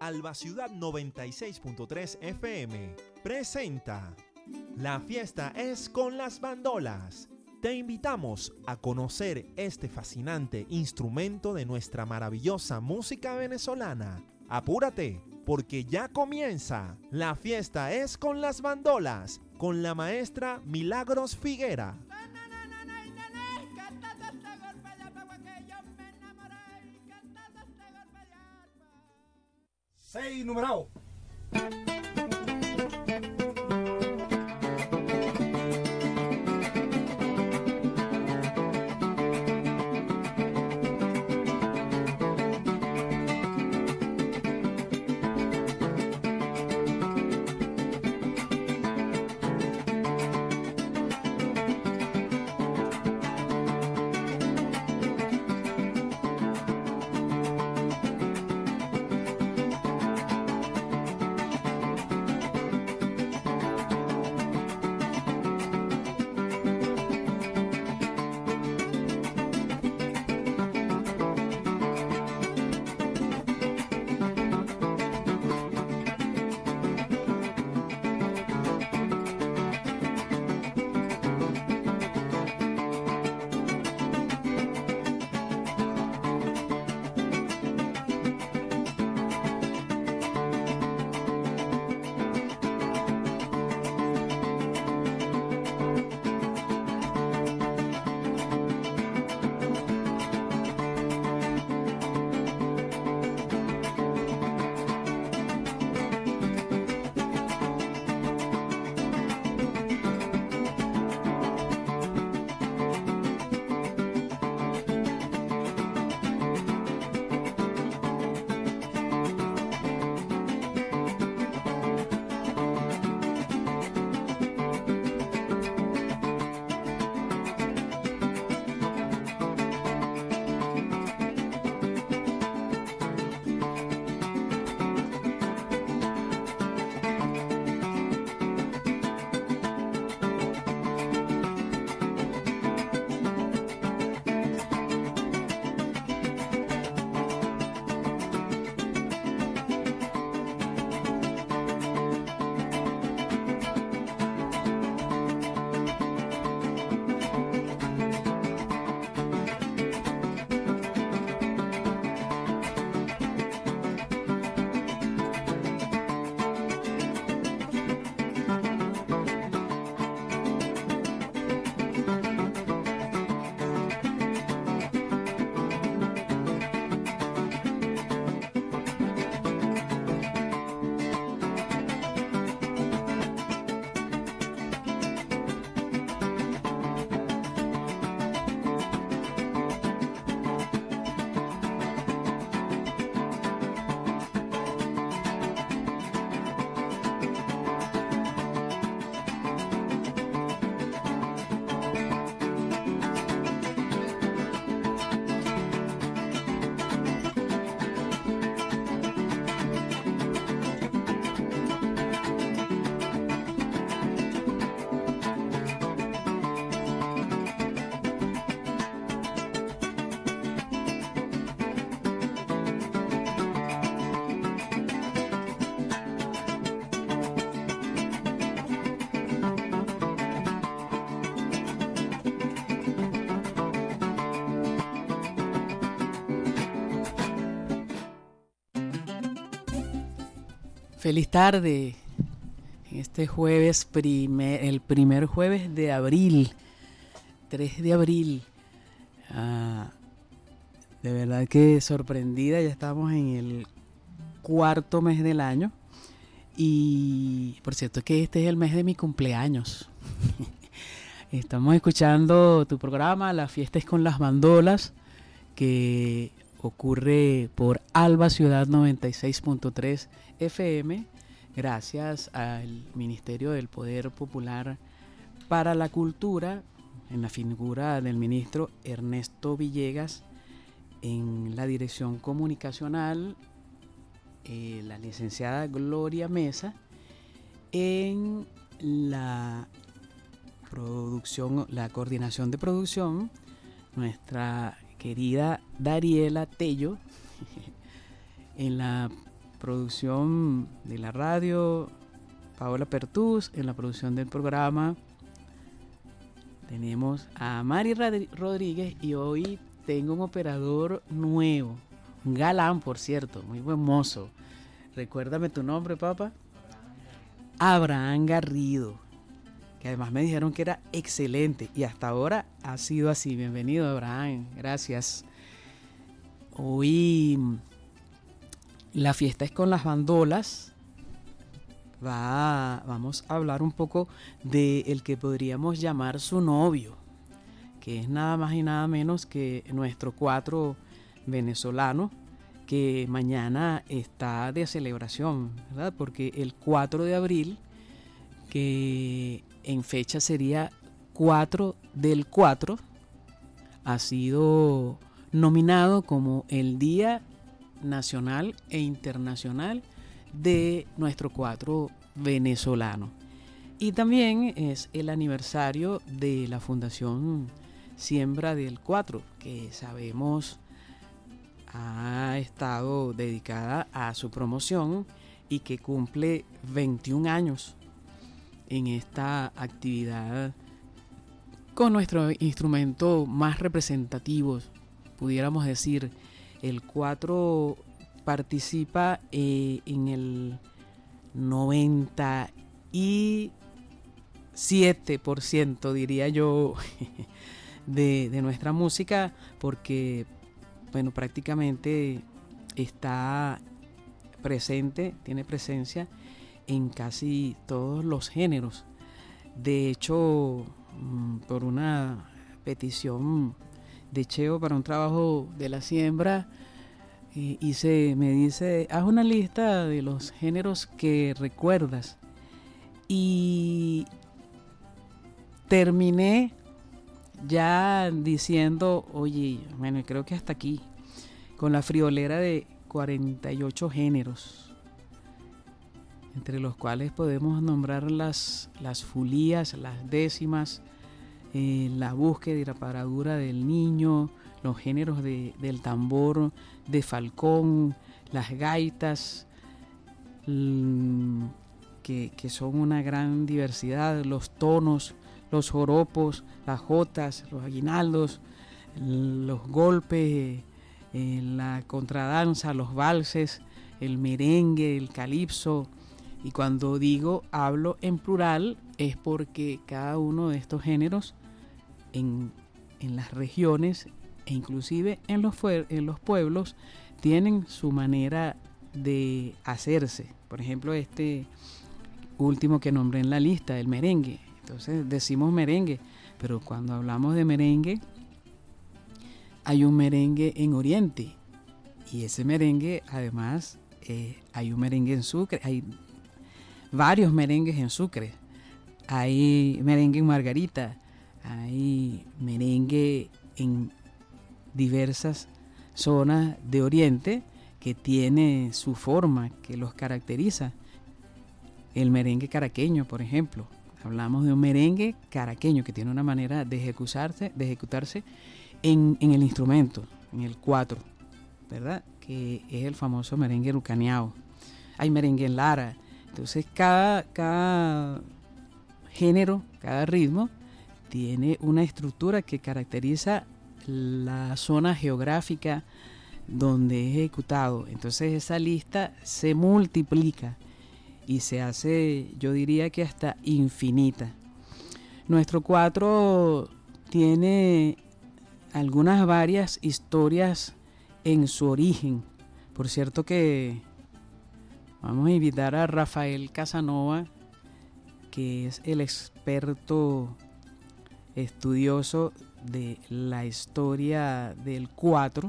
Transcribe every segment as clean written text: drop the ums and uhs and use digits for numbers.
Alba Ciudad 96.3 FM presenta La fiesta es con las bandolas. Te invitamos a conocer este fascinante instrumento de nuestra maravillosa música venezolana. Apúrate, porque ya comienza La fiesta es con las bandolas, con la maestra Milagros Figuera. Seis numerado. Feliz tarde, en este jueves, el primer jueves de abril, 3 de abril. De verdad que sorprendida, ya estamos en el cuarto mes del año. Y por cierto que este es el mes de mi cumpleaños. Estamos escuchando tu programa, La fiesta es con las bandolas, que ocurre por Alba Ciudad 96.3 FM, gracias al Ministerio del Poder Popular para la Cultura, en la figura del ministro Ernesto Villegas, en la dirección comunicacional, la licenciada Gloria Mesa, en la producción, la coordinación de producción, nuestra querida Dariela Tello, en la producción de la radio, Paola Pertús. En la producción del programa tenemos a Mari Rodríguez, y hoy tengo un operador nuevo, un galán, por cierto, muy buen mozo. Recuérdame tu nombre, papá. Abraham Garrido, que además me dijeron que era excelente y hasta ahora ha sido así. Bienvenido, Abraham, gracias. Hoy la fiesta es con las bandolas. Vamos a hablar un poco de el que podríamos llamar su novio, que es nada más y nada menos que nuestro cuatro venezolano, que mañana está de celebración, ¿verdad? Porque el 4 de abril, que en fecha sería 4 del 4, ha sido nominado como el Día Nacional e Internacional de nuestro cuatro venezolano. Y también es el aniversario de la Fundación Siembra del Cuatro, que sabemos ha estado dedicada a su promoción y que cumple 21 años en esta actividad con nuestro instrumento más representativo, pudiéramos decir. El 4 participa en el 97%, diría yo, de nuestra música, porque bueno, prácticamente está presente, tiene presencia en casi todos los géneros. De hecho, por una petición de Cheo para un trabajo de la siembra, me dice, haz una lista de los géneros que recuerdas. Y terminé ya diciendo, oye, bueno, creo que hasta aquí, con la friolera de 48 géneros, entre los cuales podemos nombrar las fulías, las décimas, la búsqueda y la paradura del niño, los géneros del tambor de Falcón, las gaitas, que son una gran diversidad, los tonos, los joropos, las jotas, los aguinaldos, los golpes, la contradanza, los valses, el merengue, el calipso. Y cuando hablo en plural, es porque cada uno de estos géneros en las regiones e inclusive en los pueblos tienen su manera de hacerse. Por ejemplo, este último que nombré en la lista, el merengue. Entonces decimos merengue, pero cuando hablamos de merengue, hay un merengue en Oriente, y ese merengue además hay un merengue en Sucre, hay varios merengues en Sucre, hay merengue en Margarita, hay merengue en diversas zonas de Oriente que tiene su forma que los caracteriza. El merengue caraqueño, por ejemplo, hablamos de un merengue caraqueño que tiene una manera de ejecutarse en el instrumento, en el cuatro, ¿verdad? Que es el famoso merengue rucaneado. Hay merengue en Lara. Entonces cada género, cada ritmo tiene una estructura que caracteriza la zona geográfica donde es ejecutado. Entonces esa lista se multiplica y se hace, yo diría que hasta infinita. Nuestro cuatro tiene varias historias en su origen. Por cierto que vamos a invitar a Rafael Casanova, que es el experto estudioso de la historia del cuatro.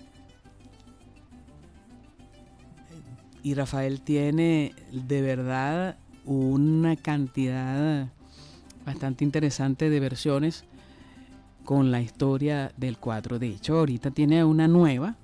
Y Rafael tiene de verdad una cantidad bastante interesante de versiones con la historia del cuatro. De hecho, ahorita tiene una nueva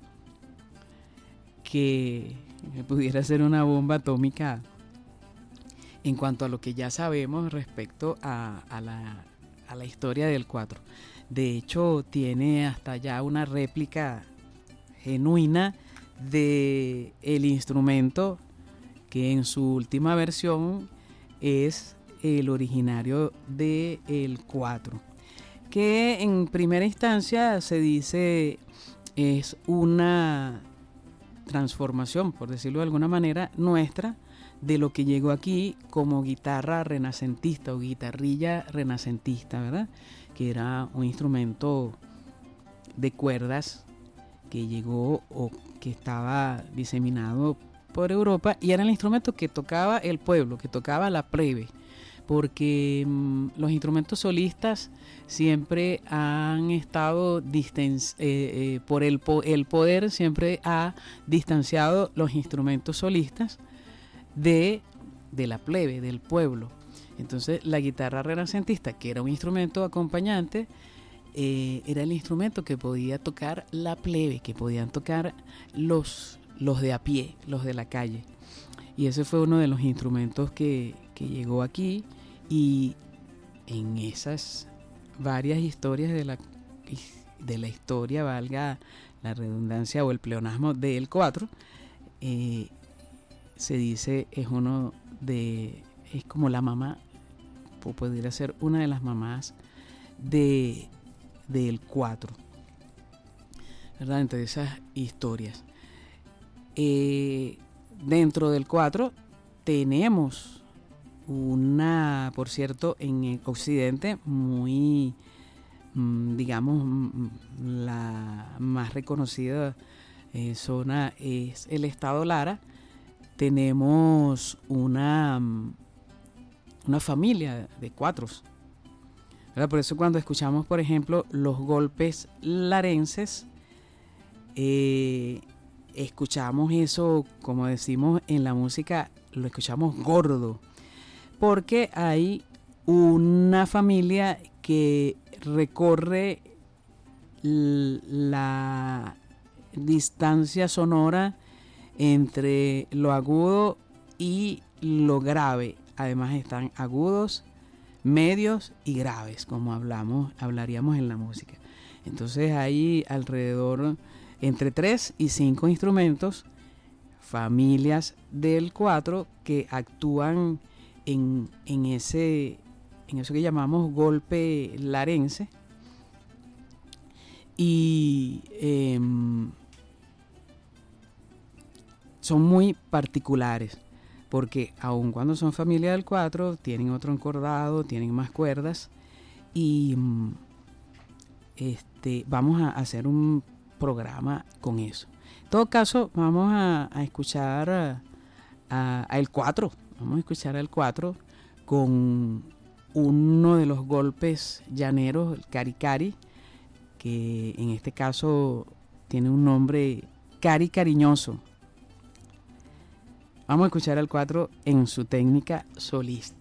que pudiera ser una bomba atómica en cuanto a lo que ya sabemos respecto a la historia del cuatro. De hecho, tiene hasta ya una réplica genuina de el instrumento que en su última versión es el originario del 4, que en primera instancia se dice es una transformación, por decirlo de alguna manera, nuestra de lo que llegó aquí como guitarra renacentista o guitarrilla renacentista, ¿verdad? Que era un instrumento de cuerdas que llegó o que estaba diseminado por Europa y era el instrumento que tocaba el pueblo, que tocaba la plebe, porque los instrumentos solistas siempre han estado por el poder siempre ha distanciado los instrumentos solistas de la plebe, del pueblo. Entonces la guitarra renacentista, que era un instrumento acompañante, era el instrumento que podía tocar la plebe, que podían tocar los de a pie, los de la calle. Y ese fue uno de los instrumentos que llegó aquí, y en esas varias historias de la historia, valga la redundancia o el pleonasmo del 4, se dice es como la mamá, o podría ser una de las mamás del 4, ¿verdad? Entre esas historias. Dentro del 4 tenemos por cierto, en el occidente muy, digamos, la más reconocida zona es el estado Lara. Tenemos una familia de 4, ¿verdad? Por eso cuando escuchamos, por ejemplo, los golpes larenses, escuchamos eso, como decimos en la música, lo escuchamos gordo, porque hay una familia que recorre la distancia sonora entre lo agudo y lo grave. Además están agudos, medios y graves, como hablaríamos en la música. Entonces hay alrededor entre 3 y 5 instrumentos, familias del 4, que actúan en eso que llamamos golpe larense, y son muy particulares porque aun cuando son familia del 4 tienen otro encordado, tienen más cuerdas, y vamos a hacer un programa con eso. En todo caso, vamos a escuchar el 4. Vamos a escuchar el 4 con uno de los golpes llaneros, el cari-cari, que en este caso tiene un nombre cari cariñoso. Vamos a escuchar el 4 en su técnica solista.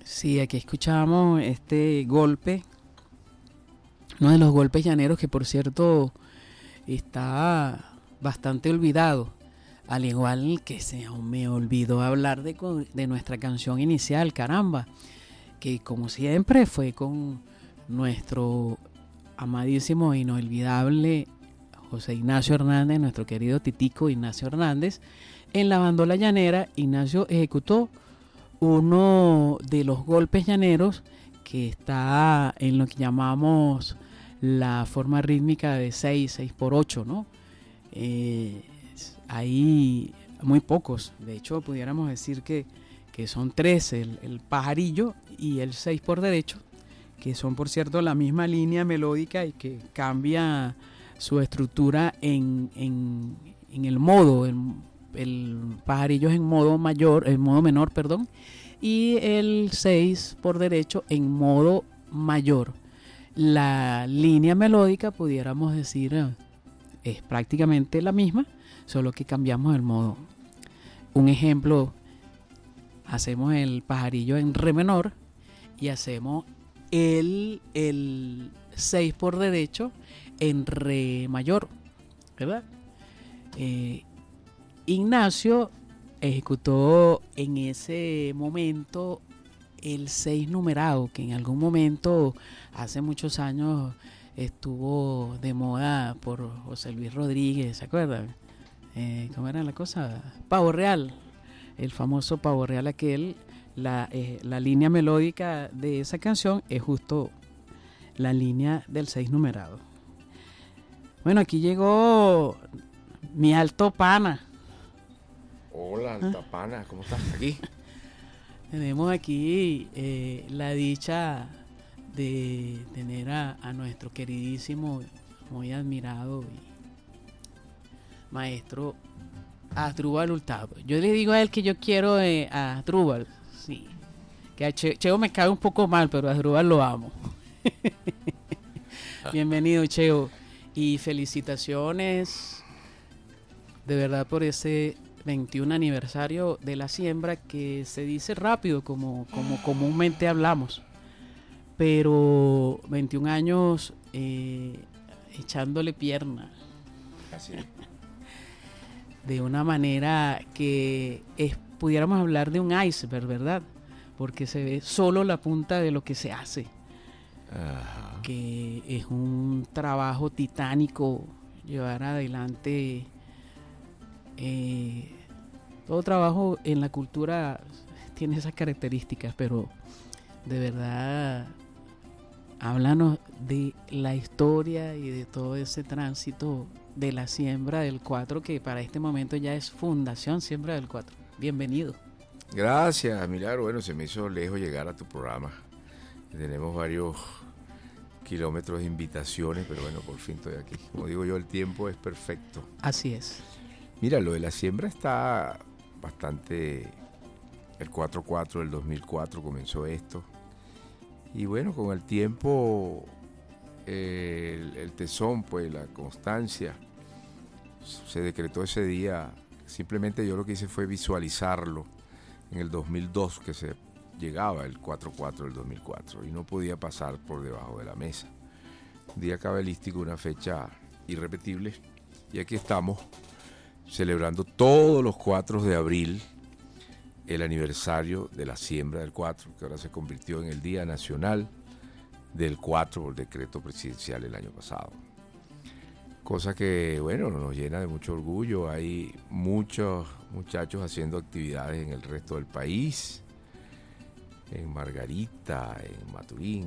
Sí, aquí escuchamos este golpe, uno de los golpes llaneros que por cierto está bastante olvidado, al igual que me olvidó hablar de nuestra canción inicial, Caramba, que como siempre fue con nuestro amadísimo e inolvidable José Ignacio Hernández, nuestro querido Titico Ignacio Hernández. En la bandola llanera, Ignacio ejecutó uno de los golpes llaneros que está en lo que llamamos la forma rítmica de 6x8, ¿no? Hay muy pocos, de hecho pudiéramos decir que son tres, el pajarillo y el 6 por derecho, que son por cierto la misma línea melódica y que cambia su estructura en el modo. El pajarillo es en modo mayor, en modo menor, perdón, y el 6 por derecho en modo mayor. La línea melódica, pudiéramos decir, es prácticamente la misma, solo que cambiamos el modo. Un ejemplo, hacemos el pajarillo en re menor y hacemos el 6 por derecho en re mayor, ¿verdad? Ignacio ejecutó en ese momento el 6 numerado, que en algún momento, hace muchos años, estuvo de moda por José Luis Rodríguez, ¿se acuerdan? ¿Cómo era la cosa? Pavo Real, el famoso Pavo Real aquel. La línea melódica de esa canción es justo la línea del 6 numerado. Bueno, aquí llegó mi alto pana. Hola, alta pana, ¿cómo estás? Aquí. Tenemos aquí la dicha de tener a nuestro queridísimo, muy admirado maestro Asdrúbal Hurtado. Yo le digo a él que yo quiero a Asdrúbal, sí. Que a Cheo me cae un poco mal, pero a Asdrúbal lo amo. Bienvenido, Cheo. Y felicitaciones de verdad por ese 21 aniversario de la siembra, que se dice rápido como comúnmente hablamos, pero 21 años echándole pierna. Así es. De una manera que pudiéramos hablar de un iceberg, ¿verdad? Porque se ve solo la punta de lo que se hace. Ajá. Que es un trabajo titánico llevar adelante. Todo trabajo en la cultura tiene esas características, pero de verdad, háblanos de la historia y de todo ese tránsito de la Siembra del 4, que para este momento ya es Fundación Siembra del 4. Bienvenido. Gracias, Milagro. Bueno, se me hizo lejos llegar a tu programa. Tenemos varios kilómetros de invitaciones, pero bueno, por fin estoy aquí. Como digo yo, el tiempo es perfecto. Así es. Mira, lo de la siembra está bastante... El 4-4 del 2004 comenzó esto. Y bueno, con el tiempo, el tesón, pues la constancia, se decretó ese día. Simplemente yo lo que hice fue visualizarlo en el 2002, que se llegaba el 4-4 del 2004 y no podía pasar por debajo de la mesa. Un día cabalístico, una fecha irrepetible, y aquí estamos celebrando todos los 4 de abril el aniversario de la siembra del 4, que ahora se convirtió en el Día Nacional del 4 por decreto presidencial el año pasado. Cosa que, bueno, nos llena de mucho orgullo. Hay muchos muchachos haciendo actividades en el resto del país, en Margarita, en Maturín.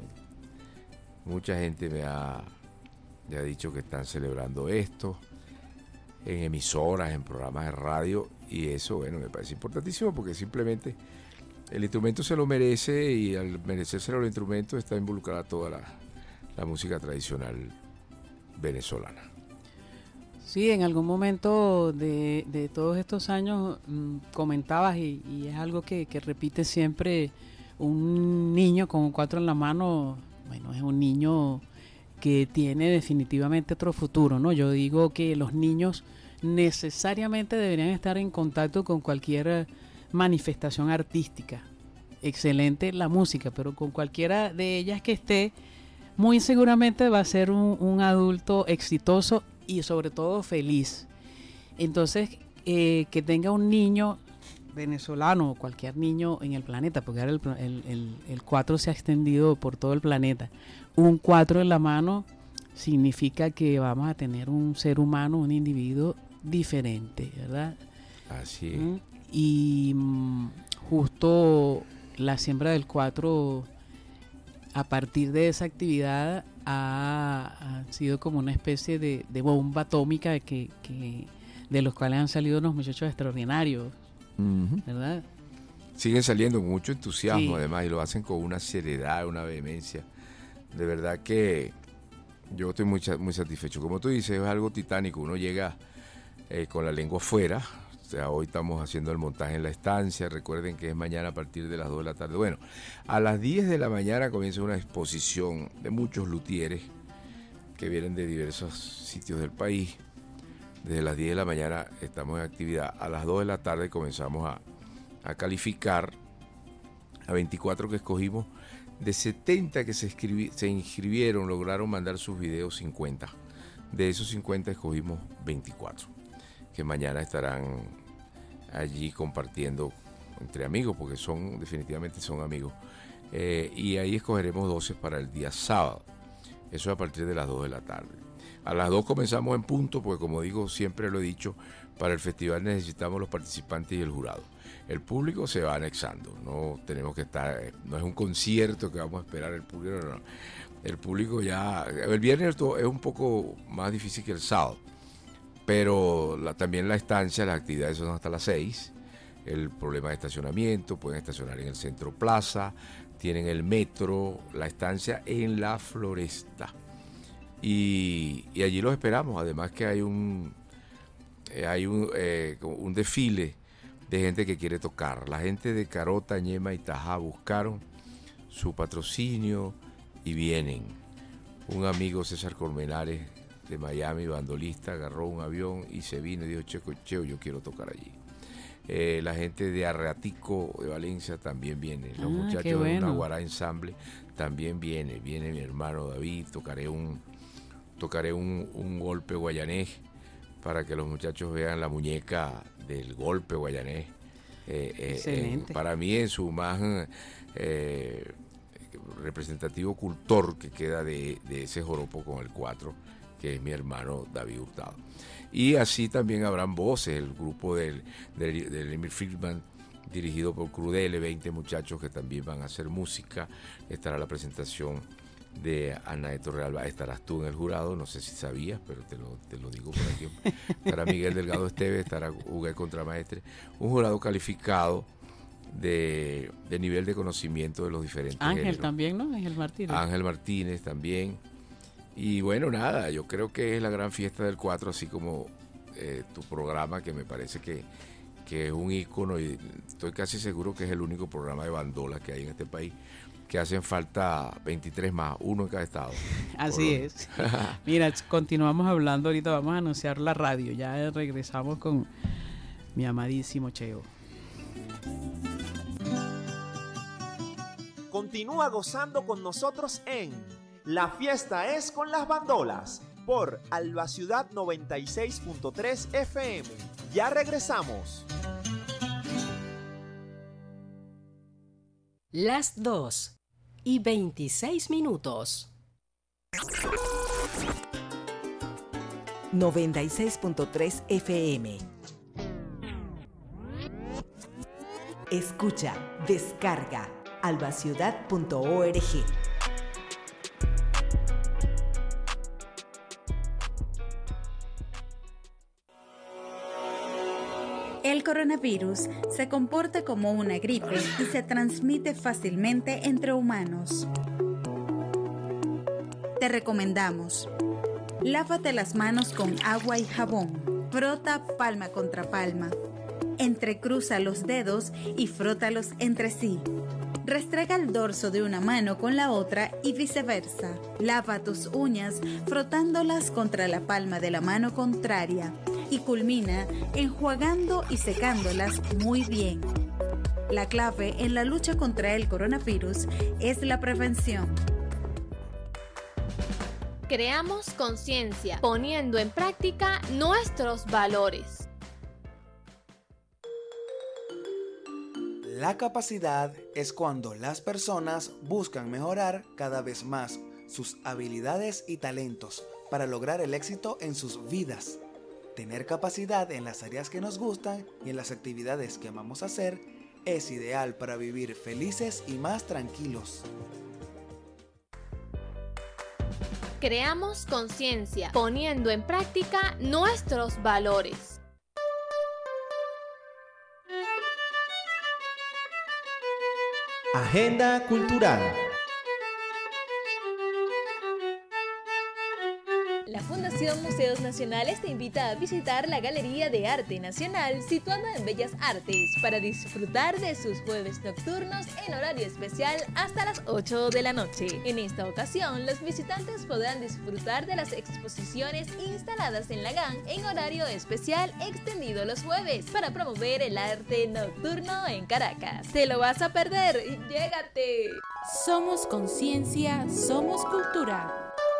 Mucha gente me ha dicho que están celebrando esto, en emisoras, en programas de radio, y eso, bueno, me parece importantísimo porque simplemente el instrumento se lo merece, y al merecérselo el instrumento está involucrada toda la música tradicional venezolana. Sí, en algún momento de todos estos años comentabas, y es algo que repite siempre, un niño con un 4 en la mano, bueno, es un niño que tiene definitivamente otro futuro, ¿no? Yo digo que los niños necesariamente deberían estar en contacto con cualquier manifestación artística. excelente la música, pero con cualquiera de ellas que esté, muy seguramente va a ser un adulto exitoso y sobre todo feliz. Entonces, que tenga un niño venezolano o cualquier niño en el planeta, porque ahora el 4 se ha extendido por todo el planeta, un 4 en la mano significa que vamos a tener un ser humano, un individuo diferente, ¿verdad? Así es. Y justo la siembra del 4, a partir de esa actividad, ha sido como una especie de bomba atómica de los cuales han salido unos muchachos extraordinarios, ¿verdad? Siguen saliendo con mucho entusiasmo, Sí. además, y lo hacen con una seriedad, una vehemencia. De verdad que yo estoy muy satisfecho. Como tú dices, es algo titánico. Uno llega con la lengua afuera. O sea, hoy estamos haciendo el montaje en la estancia. Recuerden que es mañana a partir de las 2 de la tarde. Bueno, a las 10 de la mañana comienza una exposición de muchos luthieres que vienen de diversos sitios del país. Desde las 10 de la mañana estamos en actividad. A las 2 de la tarde comenzamos a calificar a 24 que escogimos. De 70 que se inscribieron, lograron mandar sus videos 50. De esos 50 escogimos 24, que mañana estarán allí compartiendo entre amigos, porque definitivamente son amigos. Y ahí escogeremos 12 para el día sábado. Eso es a partir de las 2 de la tarde. A las 2 comenzamos en punto, porque como digo, siempre lo he dicho, para el festival necesitamos los participantes y el jurado. El público se va anexando, no tenemos que estar, no es un concierto que vamos a esperar el público, no. El público ya, el viernes es un poco más difícil que el sábado, pero también la estancia, las actividades son hasta las 6, el problema de estacionamiento, pueden estacionar en el Centro Plaza, tienen el metro, la estancia en la Floresta, y allí los esperamos, además que hay un desfile de gente que quiere tocar. La gente de Carota, Ñema y Tajá buscaron su patrocinio y vienen. Un amigo, César Colmenares, de Miami, bandolista, agarró un avión y se vino y dijo, Cheo, yo quiero tocar allí. La gente de Arreatico, de Valencia, también viene. Los muchachos de Naguará Ensamble también viene mi hermano David, tocaré un golpe guayanés para que los muchachos vean la muñeca del golpe guayanés. Para mí en su más representativo cultor que queda de ese joropo con el 4, que es mi hermano David Hurtado. Y así también habrán voces, el grupo del Emil Friedman, dirigido por Crudele, 20 muchachos que también van a hacer música. Estará la presentación de Ana de Torrealba. Estarás tú en el jurado, no sé si sabías, pero te lo digo por aquí. Estará Miguel Delgado Esteves, estará Huguet Contramaestre, un jurado calificado de nivel de conocimiento de los diferentes Ángel géneros. También, ¿no? Ángel Martínez también. Y bueno, nada, yo creo que es la gran fiesta del 4, así como tu programa, que me parece que es un ícono, y estoy casi seguro que es el único programa de bandola que hay en este país, que hacen falta 23 más, uno en cada estado. Así es. Mira, continuamos hablando ahorita, vamos a anunciar la radio, ya regresamos con mi amadísimo Cheo. Continúa gozando con nosotros en La Fiesta es con las Bandolas por Alba Ciudad 96.3 FM. Ya regresamos. Las 2:26. 96.3 FM. Escucha, descarga, albaciudad.org. El coronavirus se comporta como una gripe y se transmite fácilmente entre humanos. Te recomendamos: lávate las manos con agua y jabón. Frota palma contra palma. Entrecruza los dedos y frótalos entre sí. Restrega el dorso de una mano con la otra y viceversa. Lava tus uñas frotándolas contra la palma de la mano contraria y culmina enjuagando y secándolas muy bien. La clave en la lucha contra el coronavirus es la prevención. Creamos conciencia, poniendo en práctica nuestros valores. La capacidad es cuando las personas buscan mejorar cada vez más sus habilidades y talentos para lograr el éxito en sus vidas. Tener capacidad en las áreas que nos gustan y en las actividades que amamos hacer es ideal para vivir felices y más tranquilos. Creamos conciencia, poniendo en práctica nuestros valores. Agenda cultural. La Fundación Museos Nacionales te invita a visitar la Galería de Arte Nacional situada en Bellas Artes para disfrutar de sus jueves nocturnos en horario especial hasta las 8 de la noche. En esta ocasión, los visitantes podrán disfrutar de las exposiciones instaladas en la GAN en horario especial extendido los jueves para promover el arte nocturno en Caracas. ¿Te lo vas a perder? ¡Llégate! Somos conciencia, somos cultura.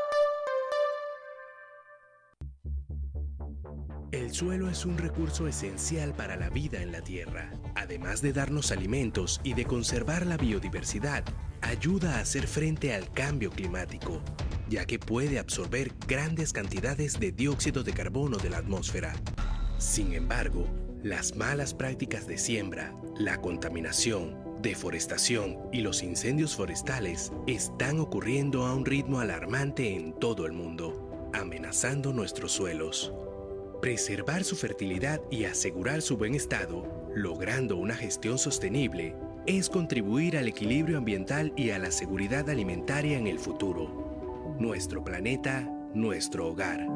El suelo es un recurso esencial para la vida en la Tierra. Además de darnos alimentos y de conservar la biodiversidad, ayuda a hacer frente al cambio climático, ya que puede absorber grandes cantidades de dióxido de carbono de la atmósfera. Sin embargo, las malas prácticas de siembra, la contaminación, deforestación y los incendios forestales están ocurriendo a un ritmo alarmante en todo el mundo, amenazando nuestros suelos. Preservar su fertilidad y asegurar su buen estado, logrando una gestión sostenible, es contribuir al equilibrio ambiental y a la seguridad alimentaria en el futuro. Nuestro planeta, nuestro hogar.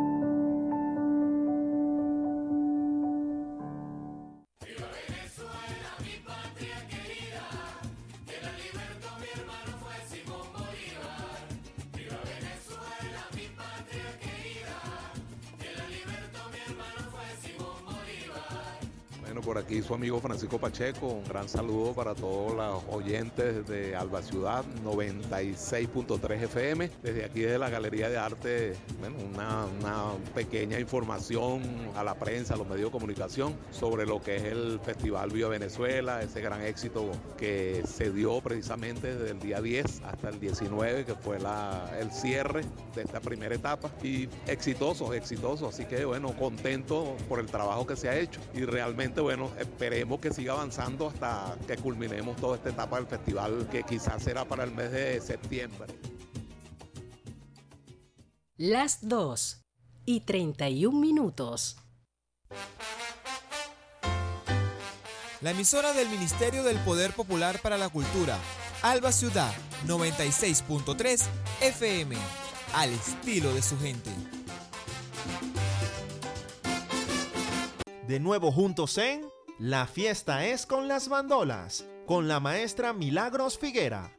Por aquí su amigo Francisco Pacheco, un gran saludo para todos los oyentes de Alba Ciudad 96.3 FM. Desde aquí de la Galería de Arte, bueno, una pequeña información a la prensa, a los medios de comunicación sobre lo que es el Festival Viva Venezuela, ese gran éxito que se dio precisamente desde el día 10 hasta el 19, que fue el cierre de esta primera etapa, y exitoso, así que bueno, contento por el trabajo que se ha hecho y realmente bueno, esperemos que siga avanzando hasta que culminemos toda esta etapa del festival, que quizás será para el mes de septiembre. Las 2:31. La emisora del Ministerio del Poder Popular para la Cultura, Alba Ciudad 96.3 FM, al estilo de su gente. De nuevo juntos en La Fiesta es con las Bandolas, con la maestra Milagros Figuera.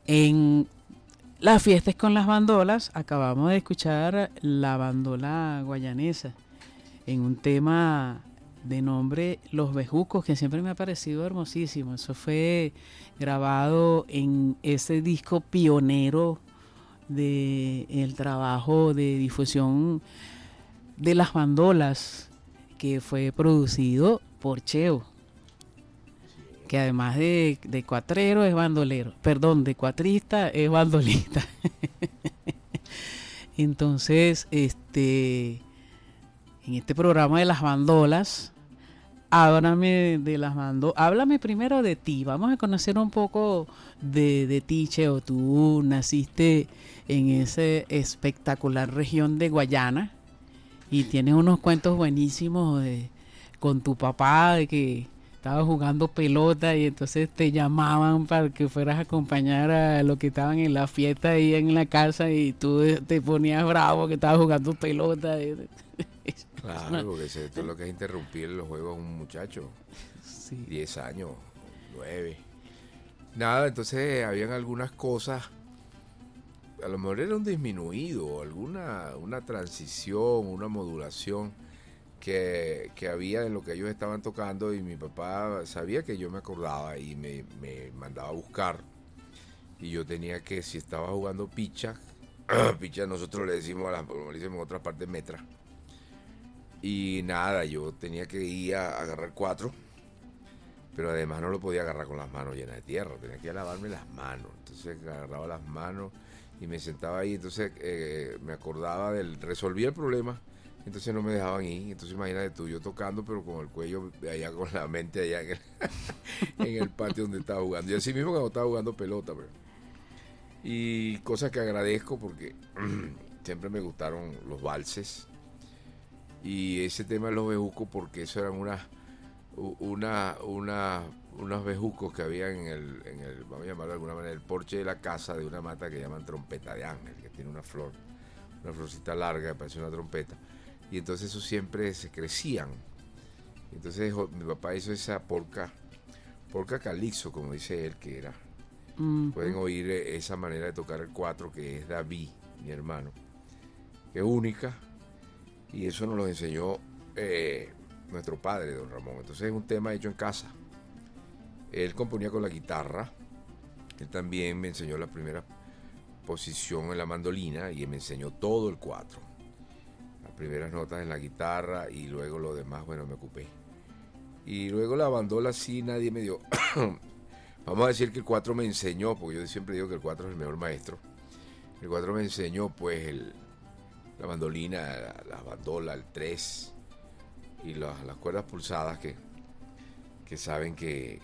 En las fiestas con las bandolas, acabamos de escuchar la bandola guayanesa en un tema de nombre Los Bejucos, que siempre me ha parecido hermosísimo. Eso fue grabado en ese disco pionero del trabajo de difusión de las bandolas, que fue producido por Cheo, que además de cuatrero es bandolero, perdón, de cuatrista es bandolista. Entonces, en este programa de las bandolas, háblame primero de ti. Vamos a conocer un poco de ti, Cheo. Tú naciste en esa espectacular región de Guayana y tienes unos cuentos buenísimos con tu papá, de que estabas jugando pelota y entonces te llamaban para que fueras a acompañar a los que estaban en la fiesta ahí en la casa y tú te ponías bravo que estabas jugando pelota. Claro, porque esto es lo que es interrumpir los juegos a un muchacho. Sí. 10 años, 9. Nada, entonces habían algunas cosas, a lo mejor era un disminuido, una transición, una modulación que había en lo que ellos estaban tocando, y mi papá sabía que yo me acordaba y me mandaba a buscar, y yo tenía que, si estaba jugando picha nosotros le decimos como le decimos en otras partes, metra, y nada, yo tenía que ir a agarrar 4, pero además no lo podía agarrar con las manos llenas de tierra, tenía que lavarme las manos. Entonces agarraba las manos y me sentaba ahí, entonces me acordaba resolvía el problema. Entonces no me dejaban ir. Entonces imagínate tú, yo tocando, pero con el cuello allá, con la mente allá en el patio donde estaba jugando. Y así mismo cuando estaba jugando pelota. Pero. Y cosas que agradezco porque siempre me gustaron los valses. Y ese tema de los bejucos, porque eso eran unos bejucos que había en el, vamos a llamarlo de alguna manera, el porche de la casa, de una mata que llaman trompeta de ángel, que tiene una florcita larga que parece una trompeta. Y entonces eso siempre se crecían. Entonces mi papá hizo esa polca calixo, como dice él, que era. Pueden oír esa manera de tocar el 4, que es David, mi hermano, que es única. Y eso nos lo enseñó nuestro padre, don Ramón. Entonces es un tema hecho en casa. Él componía con la guitarra. Él también me enseñó la primera posición en la mandolina y me enseñó todo el 4. Primeras notas en la guitarra y luego lo demás, bueno, me ocupé. Y luego la bandola sí nadie me dio. Vamos a decir que el 4 me enseñó, porque yo siempre digo que el 4 es el mejor maestro. El 4 me enseñó pues la mandolina, la bandola, el 3 y las cuerdas pulsadas que saben que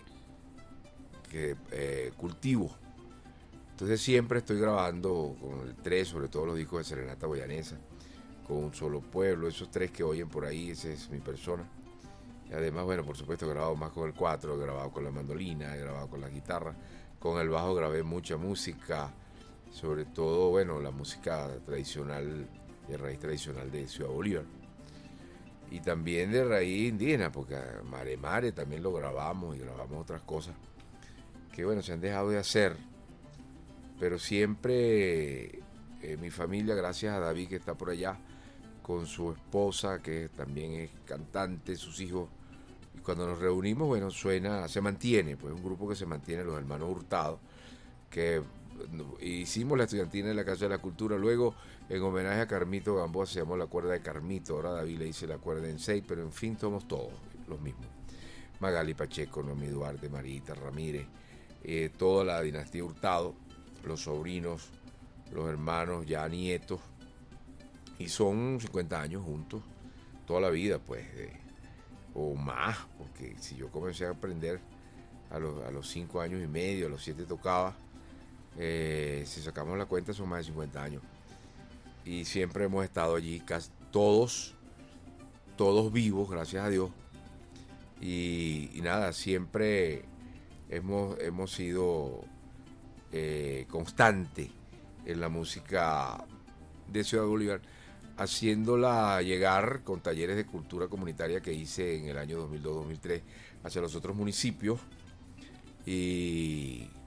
cultivo. Entonces siempre estoy grabando con el 3, sobre todo los discos de Serenata Guayanesa, con Un Solo Pueblo, esos 3 que oyen por ahí, esa es mi persona. Y además, bueno, por supuesto he grabado más con el 4, he grabado con la mandolina, he grabado con la guitarra, con el bajo grabé mucha música, sobre todo, bueno, la música tradicional, de raíz tradicional de Ciudad Bolívar. Y también de raíz indígena, porque Mare Mare también lo grabamos y grabamos otras cosas que, bueno, se han dejado de hacer, pero siempre mi familia, gracias a David que está por allá, con su esposa, que también es cantante, sus hijos, y cuando nos reunimos, bueno, se mantiene, pues un grupo que se mantiene, los hermanos Hurtado, que hicimos la estudiantina en la Casa de la Cultura, luego en homenaje a Carmito Gamboa se llamó la cuerda de Carmito, ahora David le dice la cuerda en 6, pero en fin somos todos los mismos. Magali Pacheco, Noemí Duarte, Marita Ramírez, toda la dinastía Hurtado, los sobrinos, los hermanos ya nietos, y son 50 años juntos, toda la vida, pues, o más, porque si yo comencé a aprender a los 5 años y medio, a los 7 tocaba, si sacamos la cuenta son más de 50 años, y siempre hemos estado allí, casi todos vivos, gracias a Dios, y nada, siempre hemos sido constante en la música de Ciudad Bolívar, haciéndola llegar con talleres de cultura comunitaria que hice en el año 2002-2003 hacia los otros municipios, y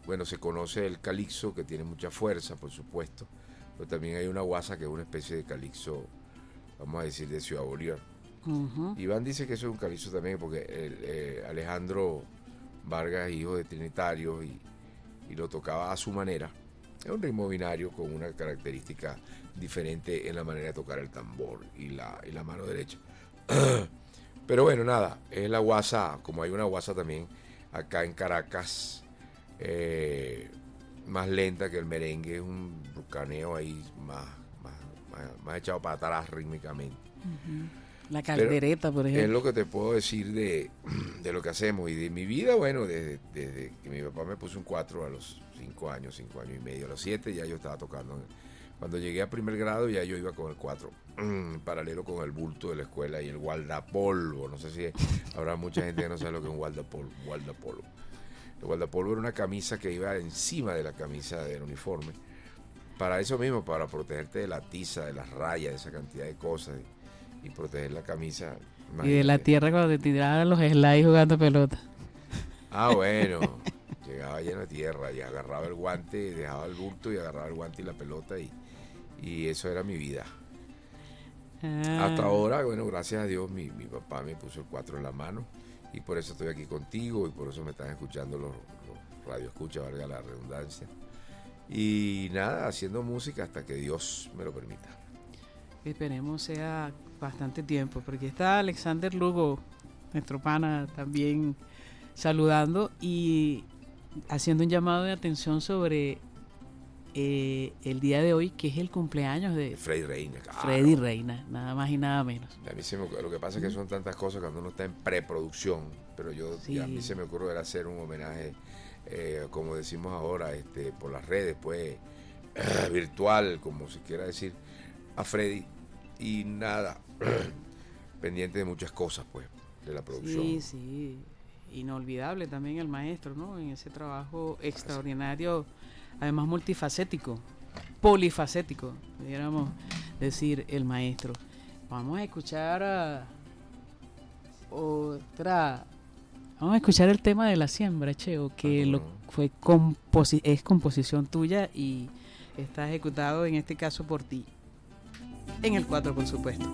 bueno, se conoce el calixo, que tiene mucha fuerza, por supuesto, pero también hay una guasa que es una especie de calixo, vamos a decir, de Ciudad Bolívar. Iván dice que eso es un calixo también, porque Alejandro Vargas, hijo de Trinitario, y lo tocaba a su manera. Es un ritmo binario con una característica diferente en la manera de tocar el tambor y la mano derecha. Pero bueno, nada, es la guasa, como hay una guasa también acá en Caracas, más lenta que el merengue, es un bucaneo ahí más echado para atrás rítmicamente. La caldereta, por ejemplo. Es lo que te puedo decir de lo que hacemos y de mi vida. Bueno, desde que mi papá me puso un 4 a los 5 años y medio, a los 7 ya yo estaba tocando. Cuando llegué a primer grado ya yo iba con el 4, paralelo con el bulto de la escuela y el guardapolvo. No sé si habrá mucha gente que no sabe lo que es un guardapolvo. El guardapolvo era una camisa que iba encima de la camisa del uniforme. Para eso mismo, para protegerte de la tiza, de las rayas, de esa cantidad de cosas. Y proteger la camisa. Imagínate. Y de la tierra cuando te tiraban los slides jugando pelota. Bueno, llegaba lleno de tierra y agarraba el guante, dejaba el bulto y agarraba el guante y la pelota y eso era mi vida. Hasta ahora, bueno, gracias a Dios mi papá me puso el 4 en la mano y por eso estoy aquí contigo y por eso me están escuchando los radioescuchas, valga la redundancia. Y nada, haciendo música hasta que Dios me lo permita. Esperemos sea bastante tiempo, porque está Alexander Lugo, nuestro pana, también saludando y haciendo un llamado de atención sobre el día de hoy, que es el cumpleaños de Freddy Reina. Claro. Freddy Reina, nada más y nada menos. A mí lo que pasa es que son tantas cosas cuando uno está en preproducción, pero a mí se me ocurrió era hacer un homenaje, como decimos ahora, por las redes, pues, virtual, como se quiera decir, a Freddy. Y nada, pendiente de muchas cosas, pues, de la producción. Sí, inolvidable también el maestro, ¿no? En ese trabajo extraordinario, además multifacético, polifacético, pudiéramos decir, el maestro. Vamos a escuchar vamos a escuchar el tema de La Siembra, Cheo, que es composición tuya y está ejecutado en este caso por ti. En el 4, por supuesto.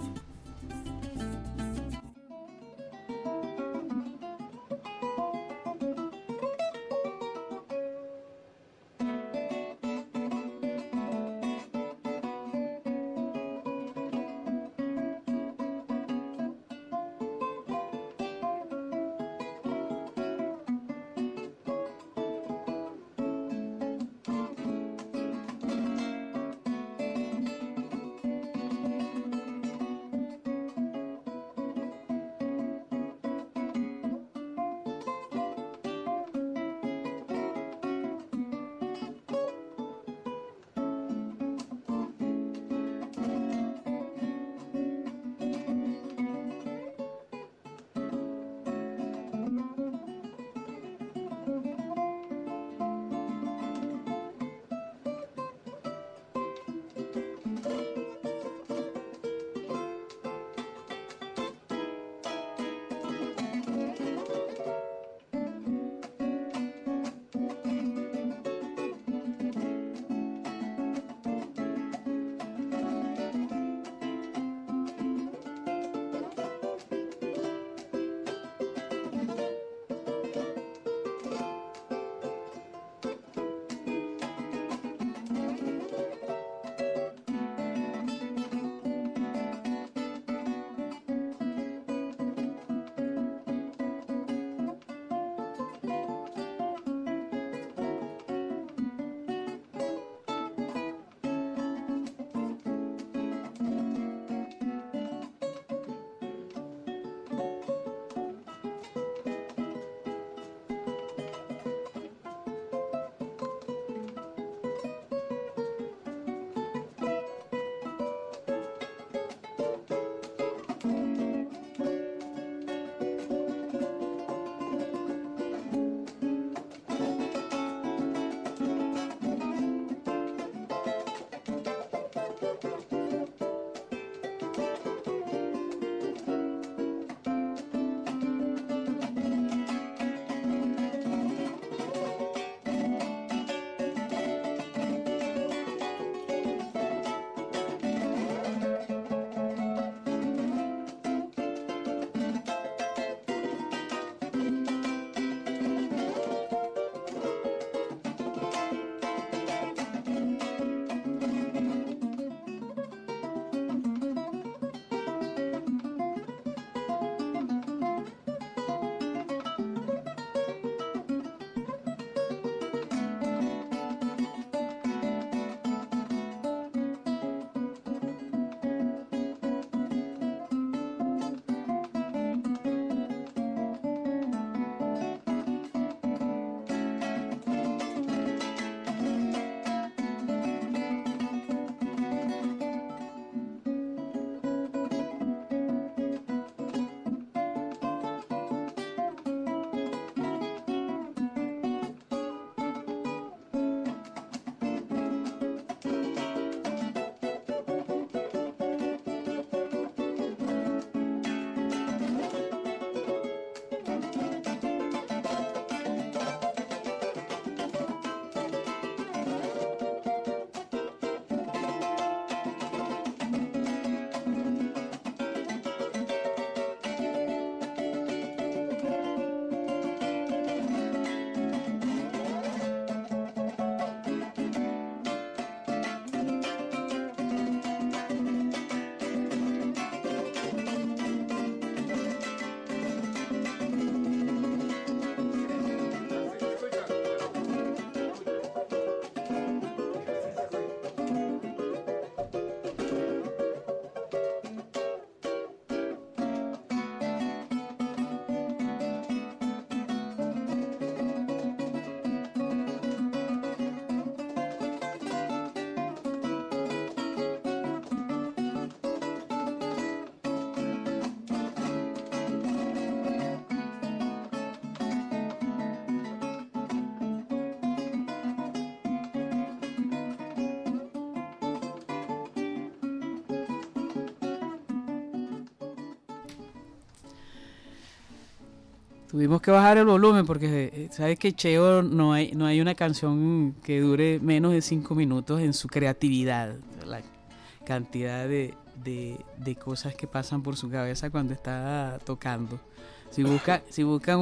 Tuvimos que bajar el volumen porque sabes que Cheo no hay una canción que dure menos de 5 minutos en su creatividad, la cantidad de cosas que pasan por su cabeza cuando está tocando. Si buscan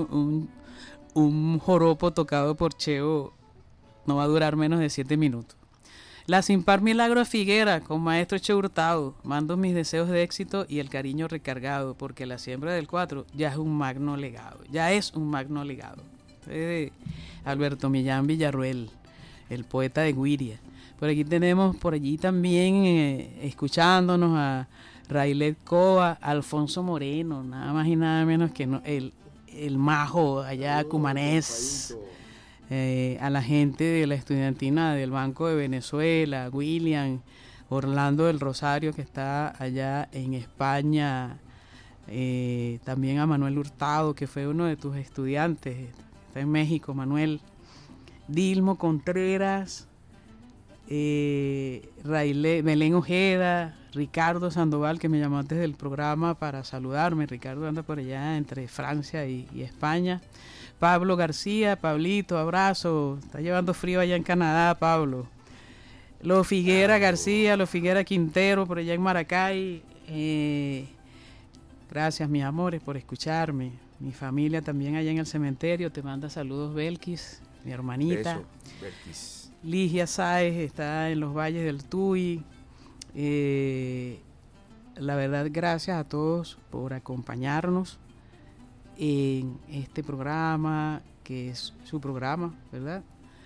un joropo tocado por Cheo, no va a durar menos de 7 minutos. La Sin Par Milagro de Figuera, con Maestro Cheo Hurtado. Mando mis deseos de éxito y el cariño recargado, porque la siembra del 4 ya es un magno legado. De Alberto Millán Villarruel, el poeta de Guiria. Por aquí tenemos, por allí también, escuchándonos a Railet Cova, Alfonso Moreno, nada más y nada menos que el majo allá cumanés. A la gente de la estudiantina del Banco de Venezuela, William, Orlando del Rosario, que está allá en España, también a Manuel Hurtado, que fue uno de tus estudiantes, está en México, Manuel, Dilmo Contreras, Belén Ojeda, Ricardo Sandoval, que me llamó antes del programa para saludarme. Ricardo anda por allá entre Francia y España. Pablo García, Pablito, abrazo. Está llevando frío allá en Canadá, Pablo. Lo Figuera García, Lo Figuera Quintero, por allá en Maracay. Gracias, mis amores, por escucharme. Mi familia también allá en el cementerio. Te manda saludos, Belkis, mi hermanita. Beso, Belkis. Ligia Sáez está en los valles del Tuy. La verdad, gracias a todos por acompañarnos en este programa, que es su programa, ¿verdad?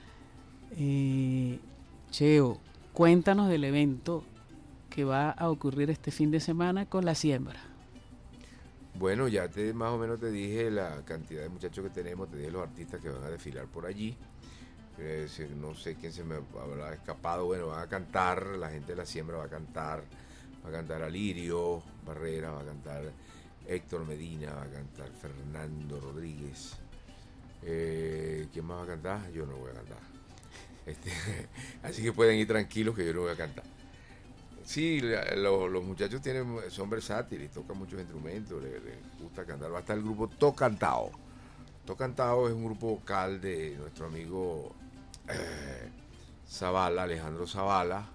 Cheo, cuéntanos del evento que va a ocurrir este fin de semana con la siembra. Bueno, ya más o menos te dije la cantidad de muchachos que tenemos, te dije los artistas que van a desfilar por allí. No sé quién se me habrá escapado. Bueno, van a cantar, la gente de la siembra va a cantar Alirio Barrera, va a cantar Héctor Medina, va a cantar Fernando Rodríguez. ¿Quién más va a cantar? Yo no voy a cantar. Así que pueden ir tranquilos que yo no voy a cantar. Sí, los muchachos son versátiles, tocan muchos instrumentos, les gusta cantar. Va a estar el grupo Tocantao. Tocantao es un grupo vocal de nuestro amigo Zavala, Alejandro Zavala.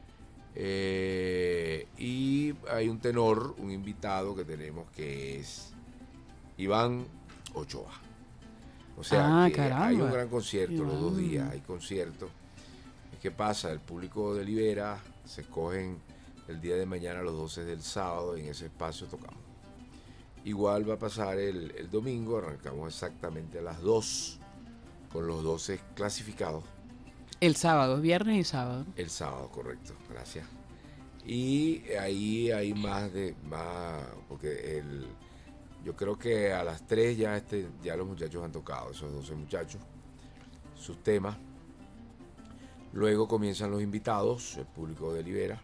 Y hay un tenor, un invitado que tenemos, que es Iván Ochoa. O sea, que hay un gran concierto, los 2 días hay conciertos. ¿Qué pasa? El público delibera, se escogen el día de mañana, los 12 del sábado, en ese espacio tocamos. Igual va a pasar el domingo, arrancamos exactamente a las 2 con los 12 clasificados. El sábado, viernes y sábado. El sábado, correcto, gracias. Y ahí hay más, porque yo creo que a las 3 ya los muchachos han tocado, esos 12 muchachos, sus temas. Luego comienzan los invitados, el público delibera,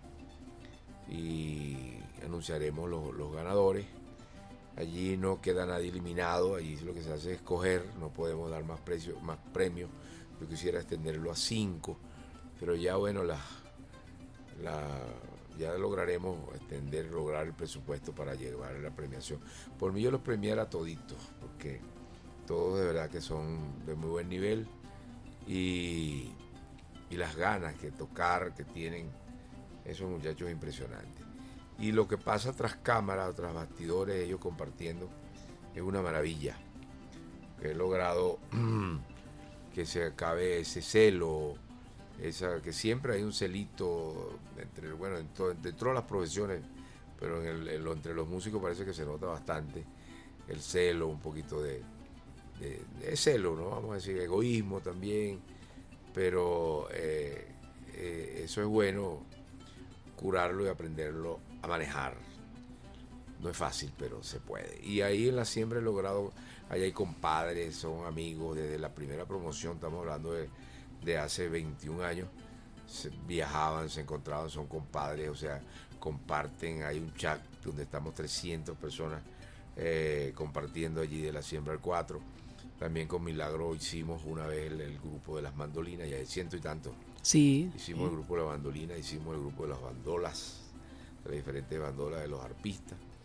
y anunciaremos los ganadores. Allí no queda nadie eliminado, allí lo que se hace es escoger, no podemos dar más premios. Yo quisiera extenderlo a 5, pero ya bueno, ya lograremos lograr el presupuesto para llevar la premiación. Por mí yo los premiara toditos, porque todos de verdad que son de muy buen nivel y las ganas que tienen esos muchachos impresionantes. Y lo que pasa tras cámara, tras bastidores, ellos compartiendo, es una maravilla. He logrado que se acabe ese celo, que siempre hay un celito entre todas las profesiones, pero entre los músicos parece que se nota bastante el celo, un poquito de celo, ¿no? Vamos a decir, egoísmo también, pero eso es bueno curarlo y aprenderlo a manejar. No es fácil, pero se puede. Y ahí en la siembra he logrado, allá hay compadres, son amigos desde la primera promoción, estamos hablando de hace 21 años, viajaban, se encontraban, son compadres, o sea, comparten, hay un chat donde estamos 300 personas compartiendo allí de la siembra del 4. También con Milagro hicimos una vez el grupo de las mandolinas, ya hay 100 y tantos. Sí. Hicimos el grupo de la mandolina, hicimos el grupo de las bandolas, de las diferentes bandolas de los arpistas.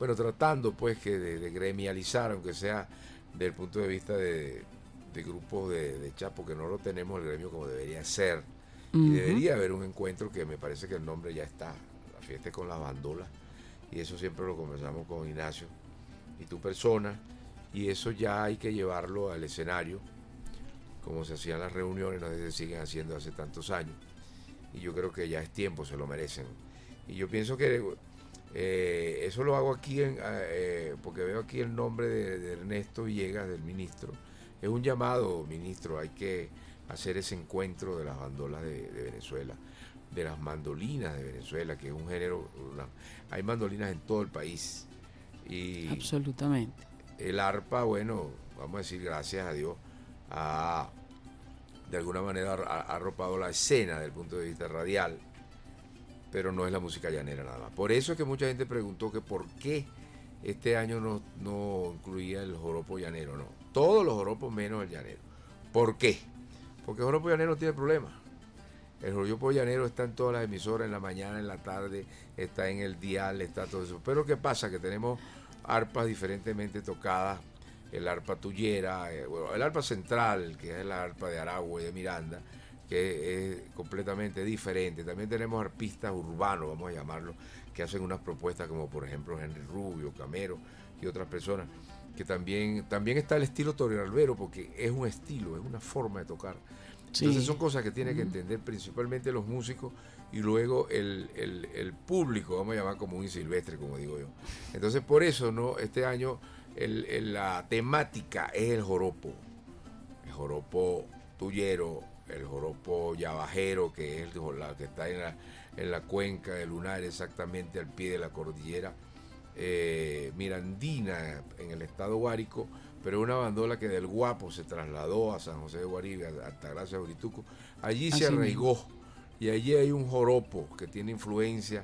bueno, tratando pues que de gremializar, aunque sea desde el punto de vista de grupos de chapo, que no lo tenemos el gremio como debería ser. Y debería haber un encuentro que me parece que el nombre ya está, la fiesta con las bandolas, y eso siempre lo conversamos con Ignacio y tu persona, y eso ya hay que llevarlo al escenario, como se hacían las reuniones, no sé si se siguen haciendo hace tantos años, y yo creo que ya es tiempo, se lo merecen. Y yo pienso que eso lo hago aquí porque veo aquí el nombre de Ernesto Villegas, del ministro. Es un llamado, ministro, hay que hacer ese encuentro de las bandolas de Venezuela, de las mandolinas de Venezuela, que es un género, hay mandolinas en todo el país. Y absolutamente. El arpa, bueno, vamos a decir gracias a Dios, de alguna manera ha arropado la escena desde el punto de vista radial, pero no es la música llanera nada más. Por eso es que mucha gente preguntó que por qué este año no incluía el joropo llanero. No, todos los joropos menos el llanero. ¿Por qué? Porque el joropo llanero tiene problemas. El joropo llanero está en todas las emisoras, en la mañana, en la tarde, está en el dial, está todo eso. Pero ¿qué pasa? Que tenemos arpas diferentemente tocadas. El arpa tuyera, el arpa central, que es la arpa de Aragua y de Miranda, que es completamente diferente. También tenemos arpistas urbanos, vamos a llamarlo, que hacen unas propuestas como por ejemplo Henry Rubio, Camero y otras personas, que también está el estilo toreralbero, porque es un estilo, es una forma de tocar. Entonces son cosas que tienen que entender principalmente los músicos y luego el público, vamos a llamar común y silvestre, como digo yo. Entonces por eso este año la temática es el joropo tuyero, el joropo yabajero, que es la que está en la cuenca de Lunar, exactamente al pie de la cordillera mirandina, en el estado Guárico, pero es una bandola que del Guapo se trasladó a San José de Guaribe, a Altagracia, a Urituco. Allí se arraigó, y allí hay un joropo que tiene influencia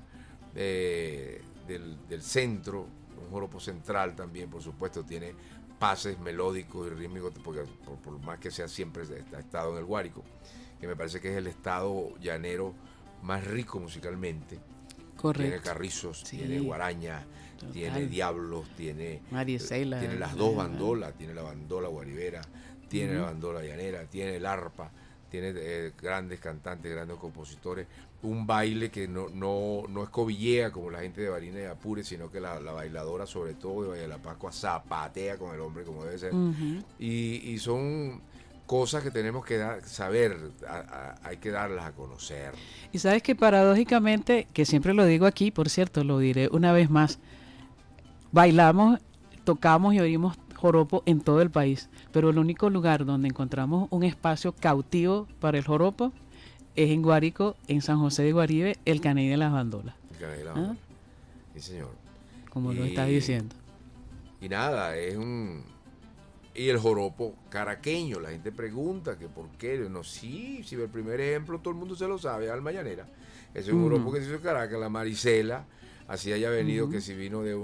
del centro, un joropo central también, por supuesto, tiene pases melódicos y rítmicos, porque por más que sea, siempre ha estado en el Guárico, que me parece que es el estado llanero más rico musicalmente. Correcto. Tiene carrizos, tiene guaraña, tiene diablos, tiene Maricela, tiene las dos bandolas, tiene la bandola guaribera, tiene la bandola llanera, tiene el arpa, tiene grandes cantantes, grandes compositores, un baile que no es cobillea como la gente de Barinas y Apure, sino que la bailadora, sobre todo de Valle de la Pascua, zapatea con el hombre como debe ser. Y son cosas que tenemos que saber, hay que darlas a conocer. Y sabes que paradójicamente, que siempre lo digo aquí, por cierto, lo diré una vez más, bailamos, tocamos y oímos joropo en todo el país, pero el único lugar donde encontramos un espacio cautivo para el joropo es en Guárico, en San José de Guaribe, el Caney de las Bandolas. El Caney de las Bandolas, sí señor. Como lo estás diciendo. Y nada, y el joropo caraqueño, la gente pregunta que por qué, no, sí, el primer ejemplo todo el mundo se lo sabe, Alma Llanera. Ese es un joropo que se hizo en Caracas, la Maricela, así haya venido, que si vino de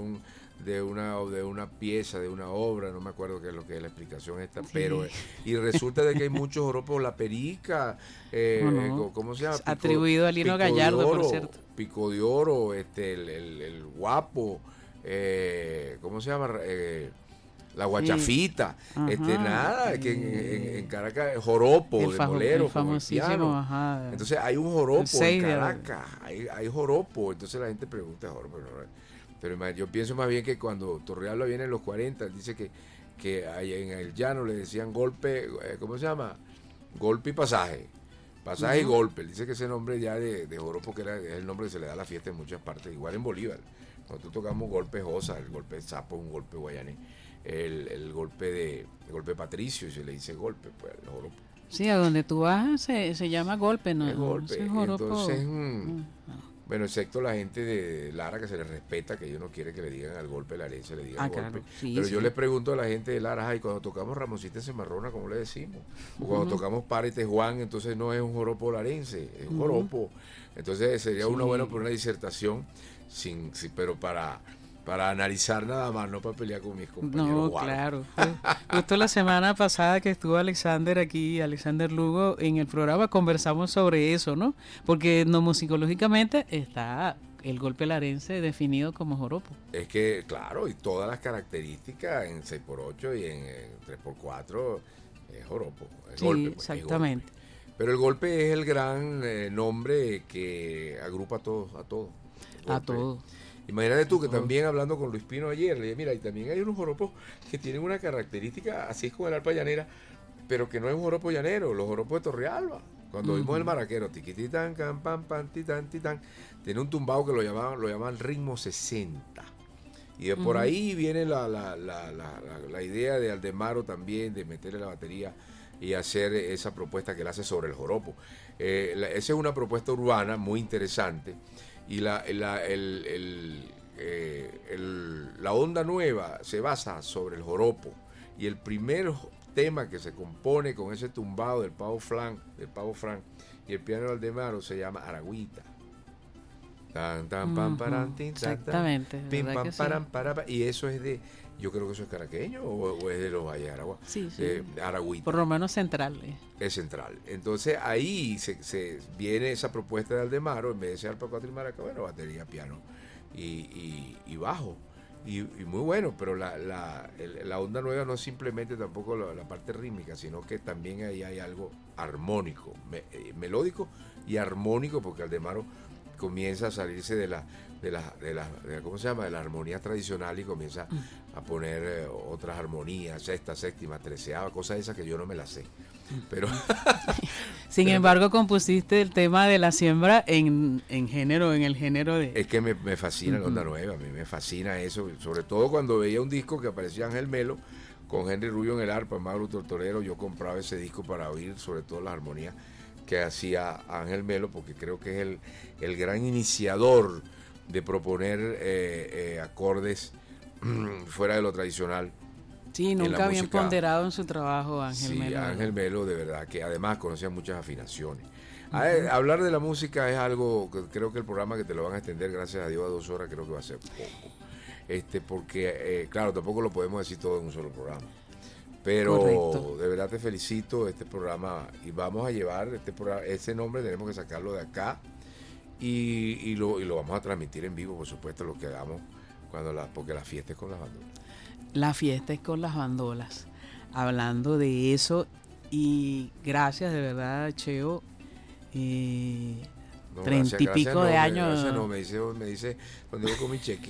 una pieza, de una obra, no me acuerdo qué es lo que es la explicación esta, pero y resulta de que hay muchos joropos, la perica, ¿cómo se llama? Atribuido a Lino Gallardo, por cierto. Pico de Oro, el guapo, ¿cómo se llama? La guachafita, nada, que en Caracas, joropo, de bolero, famosísimo, entonces hay un joropo en Caracas, hay joropo, entonces la gente pregunta joropo, pero yo pienso más bien que cuando Torrealba viene en los 40, dice que ahí en el llano le decían golpe, ¿cómo se llama? Golpe y pasaje y golpe, él dice que ese nombre ya de joropo, que es el nombre que se le da a la fiesta en muchas partes, igual en Bolívar, nosotros tocamos golpe josa, el golpe de sapo es un golpe guayanés, el golpe patricio, y se le dice golpe, pues el joropo. Sí, a donde tú vas se llama golpe, ¿no? El golpe, entonces, bueno, excepto la gente de Lara, que se les respeta, que ellos no quieren que le digan al golpe larense, le digan golpe. Claro. Sí, pero yo les pregunto a la gente de Lara, cuando tocamos Ramoncita Cimarrona, ¿cómo le decimos? O cuando tocamos Párete Juan, entonces no es un joropo larense, es un joropo. Entonces sería una buena por una disertación, pero para analizar nada más, no para pelear con mis compañeros. No, claro. Justo la semana pasada que estuvo Alexander Lugo en el programa, conversamos sobre eso, ¿no? Porque etnomusicológicamente está el golpe larense definido como joropo. Es que, claro, y todas las características en 6x8 y en 3x4 es joropo. Es Sí, golpe, pues, exactamente. es golpe. Pero el golpe es el gran nombre que agrupa a todos. A Golpe. todo. Imagínate tú que también hablando con Luis Pino ayer, le dije, mira, y también hay unos joropos que tienen una característica, así es con el arpa llanera, pero que no es un joropo llanero, los joropos de Torrealba. Cuando vimos el maraquero, tiquititán, can, pam, pan, titán, titán, tiene un tumbado que lo llamaban ritmo 60. Y de por ahí viene la idea de Aldemaro también, de meterle la batería y hacer esa propuesta que él hace sobre el joropo. Esa es una propuesta urbana muy interesante. Y la onda nueva se basa sobre el joropo. Y el primer tema que se compone con ese tumbado del Pavo Fran y el piano de Aldemaro se llama Aragüita. Tan, tan, pam, paran, tin, tan, Exactamente. tan, pim, pam, Sí. paran, para, y eso es de, yo creo que eso es caraqueño o es de los Valles de Aragua. Sí, sí. Aragüita. Por lo menos central. Es central. Entonces ahí se viene esa propuesta de Aldemaro, en vez de ser arpa, cuatro y maraca, bueno, batería, piano y bajo. Y muy bueno, pero la onda nueva no es simplemente tampoco la parte rítmica, sino que también ahí hay algo armónico, melódico y armónico, porque Aldemaro comienza a salirse de la ¿cómo se llama? De la armonía tradicional y comienza a poner otras armonías, sexta, séptima, treceava, cosas esas que yo no me las sé. Pero Sin embargo, compusiste el tema de la siembra en el género de... Es que me fascina la onda nueva, a mí me fascina eso, sobre todo cuando veía un disco que aparecía Ángel Melo con Henry Rubio en el arpa, Mauro Tortorero, yo compraba ese disco para oír sobre todo las armonías que hacía Ángel Melo, porque creo que es el gran iniciador de proponer acordes fuera de lo tradicional. Sí, nunca bien ponderado en su trabajo Ángel Melo. Sí, Ángel Melo, de verdad, que además conocía muchas afinaciones. Hablar de la música es algo que creo que el programa que te lo van a extender, gracias a Dios, a 2 horas, creo que va a ser poco. Porque, claro, tampoco lo podemos decir todo en un solo programa. Pero correcto. De verdad te felicito este programa y vamos a llevar ese nombre, tenemos que sacarlo de acá y lo vamos a transmitir en vivo, por supuesto, lo que hagamos porque la fiesta es con las bandolas. La fiesta es con las bandolas. Hablando de eso, y gracias de verdad, Cheo, 30 y pico de años. Gracias, no, me dice cuando yo con mi cheque.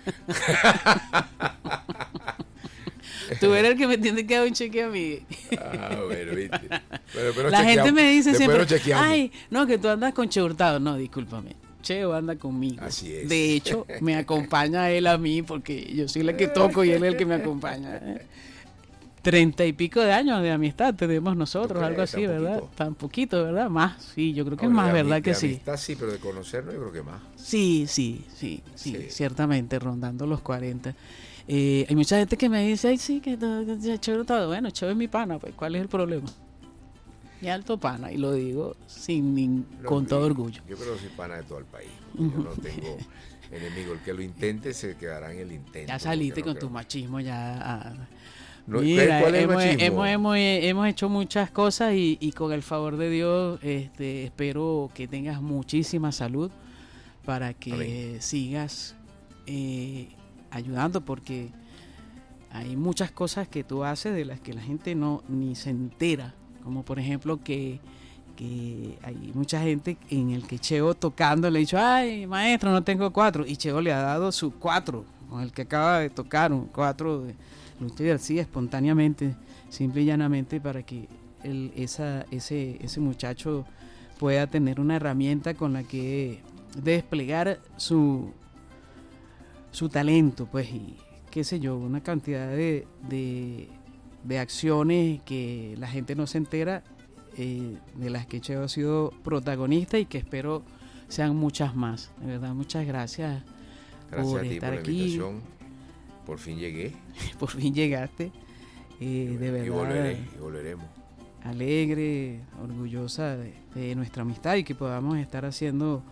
Tú eres el que me tiene que dar un cheque a mí. Bueno, viste. Pero la gente me dice siempre, ay, no, que tú andas con Cheo Hurtado. No, discúlpame. Cheo anda conmigo. Así es. De hecho, me acompaña él a mí porque yo soy la que toco y él es el que me acompaña. 30 y pico de años de amistad tenemos nosotros, algo así, ¿verdad? Tan poquito, ¿verdad? Más, sí, yo creo que es más, ¿verdad que sí? De amistad sí, pero de conocernos yo creo que más. Sí, ciertamente, rondando los 40. Hay mucha gente que me dice, ay, sí, que Cheo Hurtado. Bueno, Cheo es mi pana, pues, ¿cuál es el problema? Mi alto pana, y lo digo con todo orgullo. Yo creo que soy pana de todo el país. Yo no tengo enemigo. El que lo intente se quedará en el intento. Ya saliste con tu machismo, ya. Mira, ¿cuál es el machismo? Hemos hecho muchas cosas y con el favor de Dios espero que tengas muchísima salud para que sigas ayudando, porque hay muchas cosas que tú haces de las que la gente ni se entera. Como por ejemplo que hay mucha gente en el que Cheo tocando le ha dicho, ay, maestro, no tengo 4. Y Cheo le ha dado su 4, con el que acaba de tocar, un 4 de Luis García, espontáneamente, simple y llanamente, para que ese muchacho pueda tener una herramienta con la que desplegar su talento, pues, y qué sé yo, una cantidad de acciones que la gente no se entera, de las que Cheo ha sido protagonista y que espero sean muchas más. De verdad, muchas gracias por estar aquí. Invitación. Por fin llegué. Por fin llegaste. De verdad. Y volveremos. Alegre, orgullosa de nuestra amistad y que podamos estar haciendo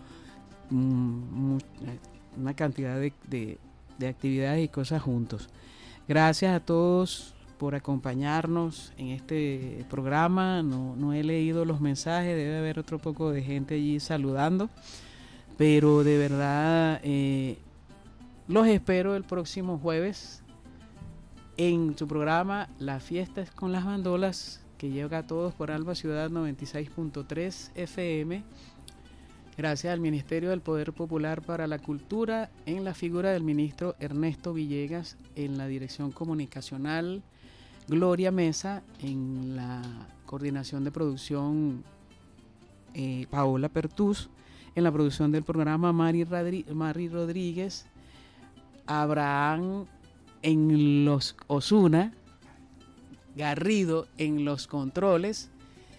una cantidad de actividades y cosas juntos. Gracias a todos por acompañarnos en este programa. No he leído los mensajes, debe haber otro poco de gente allí saludando. Pero de verdad, los espero el próximo jueves en su programa La Fiesta es con las Bandolas, que llega a todos por Alba Ciudad 96.3 FM. Gracias al Ministerio del Poder Popular para la Cultura, en la figura del ministro Ernesto Villegas, en la dirección comunicacional Gloria Mesa, en la coordinación de producción Paola Pertús, en la producción del programa Mari Rodríguez, Abraham en los Osuna, Garrido en los controles,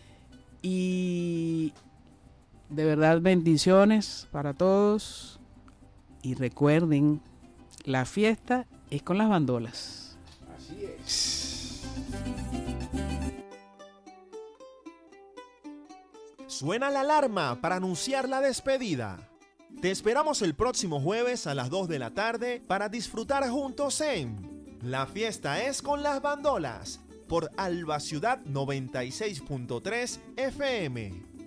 y de verdad bendiciones para todos, y recuerden, la fiesta es con las bandolas. Así es. Suena la alarma para anunciar la despedida. Te esperamos el próximo jueves a las 2 de la tarde para disfrutar juntos en La Fiesta es con las Bandolas por Alba Ciudad 96.3 FM.